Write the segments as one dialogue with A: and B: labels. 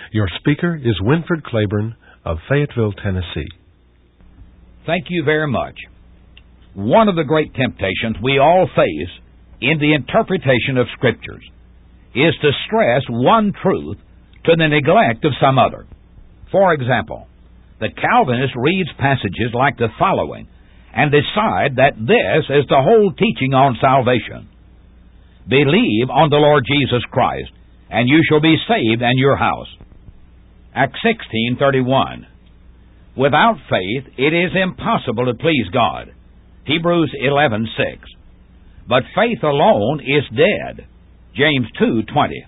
A: Your speaker is Winfred Claiborne of Fayetteville, Tennessee.
B: Thank you very much. One of the great temptations we all face in the interpretation of Scriptures is to stress one truth to the neglect of some other. For example, the Calvinist reads passages like the following and decide that this is the whole teaching on salvation. Believe on the Lord Jesus Christ, and you shall be saved and your house. Acts 16:31. Without faith it is impossible to please God. Hebrews 11:6. But faith alone is dead. James 2:20.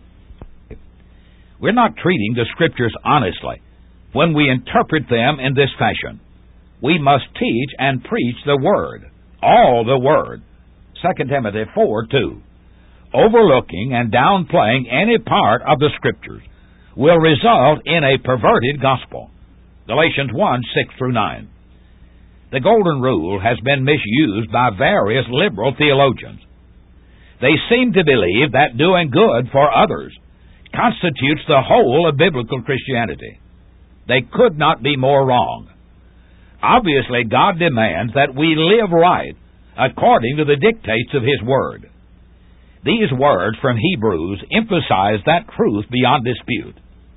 B: We're not treating the Scriptures honestly when we interpret them in this fashion. We must teach and preach the Word, all the Word. 2 Timothy 4:2. Overlooking and downplaying any part of the Scriptures will result in a perverted gospel. Galatians 1:6-9. The Golden Rule has been misused by various liberal theologians. They seem to believe that doing good for others constitutes the whole of biblical Christianity. They could not be more wrong. Obviously, God demands that we live right according to the dictates of His Word. These words from Hebrews emphasize that truth beyond dispute.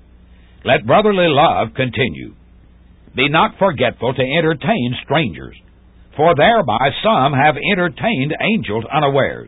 B: Let brotherly love continue. Be not forgetful to entertain strangers, for thereby some have entertained angels unawares.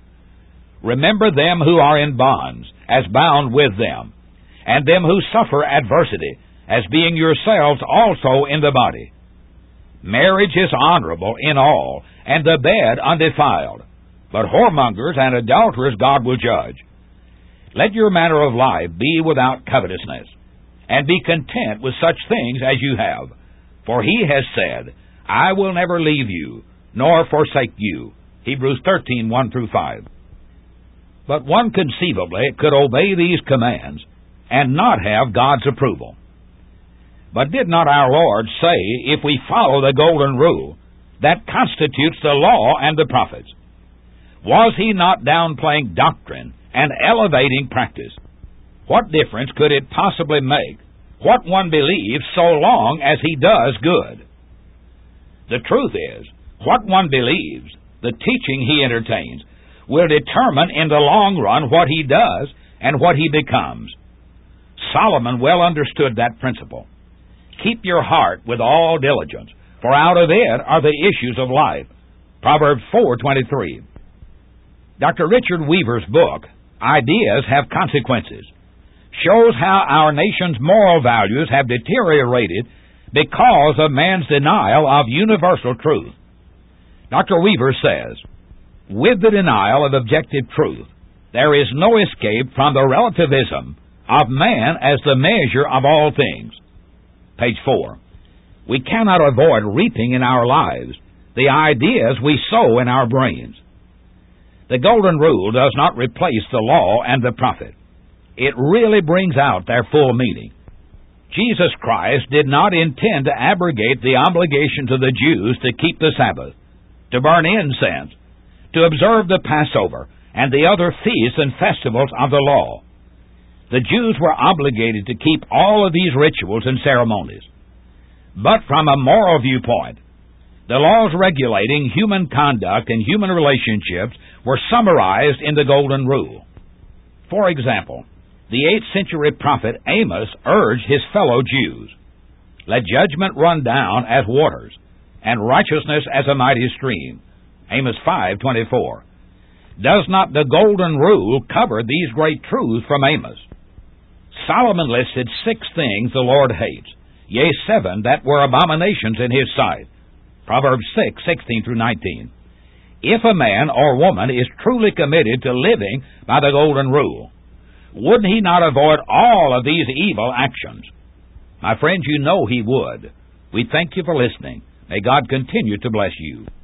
B: Remember them who are in bonds, as bound with them, and them who suffer adversity, as being yourselves also in the body. Marriage is honorable in all, and the bed undefiled, but whoremongers and adulterers God will judge. Let your manner of life be without covetousness, and be content with such things as you have. For He has said, I will never leave you, nor forsake you. Hebrews 13:1-5. But one conceivably could obey these commands and not have God's approval. But did not our Lord say, if we follow the Golden Rule, that constitutes the law and the prophets? Was He not downplaying doctrine and elevating practice? What difference could it possibly make what one believes so long as he does good? The truth is, what one believes, the teaching he entertains, will determine in the long run what he does and what he becomes. Solomon well understood that principle. Keep your heart with all diligence, for out of it are the issues of life. Proverbs 4:23. Dr. Richard Weaver's book, Ideas Have Consequences, shows how our nation's moral values have deteriorated because of man's denial of universal truth. Dr. Weaver says, with the denial of objective truth, there is no escape from the relativism of man as the measure of all things. Page 4. We cannot avoid reaping in our lives the ideas we sow in our brains. The Golden Rule does not replace the law and the prophet. It really brings out their full meaning. Jesus Christ did not intend to abrogate the obligations of the Jews to keep the Sabbath, to burn incense, to observe the Passover, and the other feasts and festivals of the law. The Jews were obligated to keep all of these rituals and ceremonies. But from a moral viewpoint, the laws regulating human conduct and human relationships were summarized in the Golden Rule. For example, the 8th century prophet Amos urged his fellow Jews, let judgment run down as waters, and righteousness as a mighty stream. Amos 5:24. Does not the Golden Rule cover these great truths from Amos? Solomon listed 6 things the Lord hates, yea, 7 that were abominations in His sight. Proverbs 6:16-19. If a man or woman is truly committed to living by the Golden Rule, wouldn't he not avoid all of these evil actions? My friends, you know he would. We thank you for listening. May God continue to bless you.